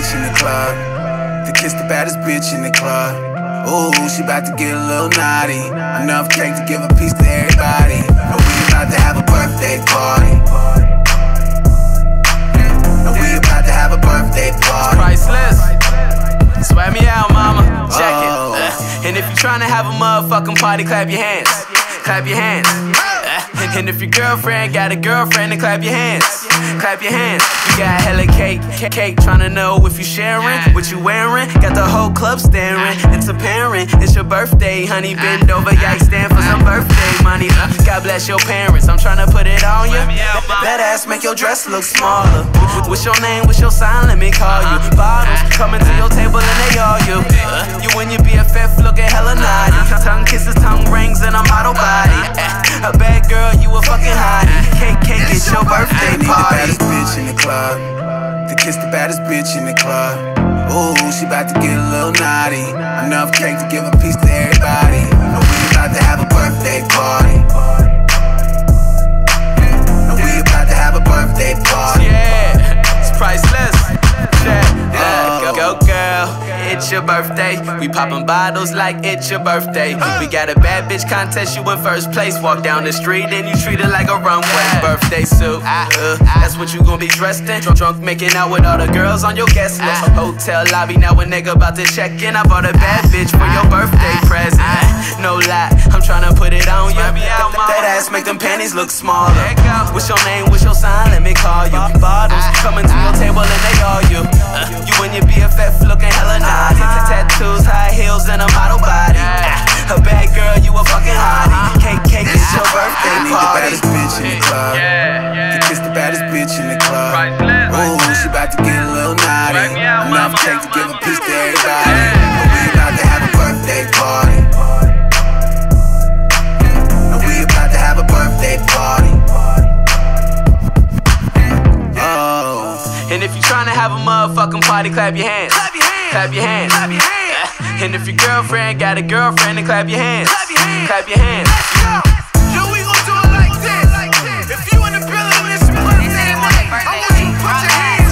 bitch in the club. To kiss the baddest bitch in the club. Ooh, she about to get a little naughty. Enough cake to give a piece to everybody. And we about to have a birthday party. And we about to have a birthday party. It's priceless. Swear me out, mama. Check it. And if you're trying to have a motherfucking party, clap your hands. Clap your hands. And if your girlfriend got a girlfriend, then clap your hands. Clap your hands. You got hella cake, trying to know if you sharing what you wearing. Got the whole club staring. It's apparent it's your birthday, honey. Bend over, yikes, stand for some birthday money. God bless your parents. I'm trying to put it on you. That ass make your dress look smaller. What's your name? What's your sign? Let me call you. Bottles coming to your table and they all you. You and your BFF looking hella naughty. Tongue kisses, tongue rings, and a model body. A bad girl, you a fucking hottie. Can't get your birthday party. The baddest bitch in the club. To kiss the baddest bitch in the club. Ooh, she about to get a little naughty. Enough cake to give a piece to everybody. And we about to have a birthday party. And we about to have a birthday party. Yeah, it's priceless. Yeah, go girl, it's your birthday. We poppin' bottles like it's your birthday. We got a bad bitch contest, you in first place. Walk down the street and you treat it like a runway. Birthday suit, that's what you gon' be dressed in. Drunk making out with all the girls on your guest list. Hotel lobby, now a nigga about to check in. I bought a bad bitch for your birthday present. No lie, I'm tryna put it on you. That ass make them panties look smaller. What's your name, what's your sign, let me call you. Bottles coming to your table and they all you. You and your BFF looking hella naughty. Tattoos, high heels, and a model body. A bad girl, you a fucking hottie. Cake is your birthday party. The baddest bitch in the club. To kiss the baddest bitch in the club. Ooh, she about to get a little naughty. Enough cake to give a piece to everybody. And we about to have a birthday party. And we about to have a birthday party. And if you're trying to have a motherfucking party, clap your hands. Clap your hands. And if your girlfriend got a girlfriend, then clap your hands. Clap your hands. Yo, we gon' do it like this. If you in the building, it's your birthday night. I want you to put your hands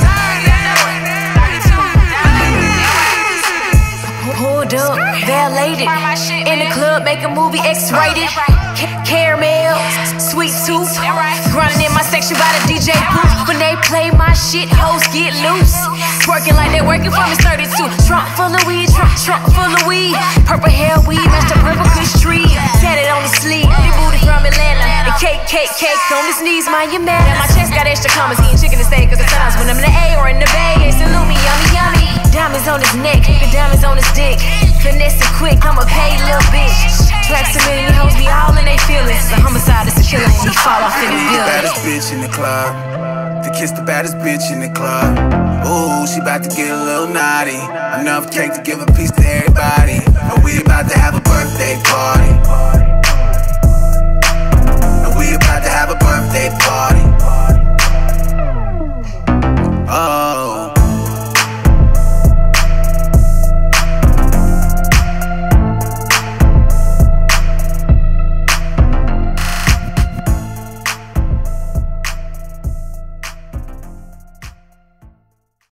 high. Hold up, violated. In the club, make a movie X-rated. Caramel, sweet tooth. Grinding in my section by the DJ booth. When they play my shit, hoes get loose. Twerking like they working from Miss 32. Trunk full of weed, trunk full of weed. Purple hair weed, match the purple kush tree. Tatted on the sleeve, big booty from Atlanta. And cake on his knees, mind your manners. My chest got extra commas, eating chicken and steak. Cause the times when I'm in the A or in the Bay, they salute me, yummy, yummy. Diamonds on his neck, the diamonds on his dick. Finesse it quick, I'm a paid little bitch. Tracks a million hoes be all in they feelings. It's a homicide, it's a killer, and he fall off in the building. The baddest bitch in the club. To kiss the baddest bitch in the club. Ooh, she about to get a little naughty. Enough cake to give a piece to everybody. And we about to have a birthday party. And we about to have a birthday party.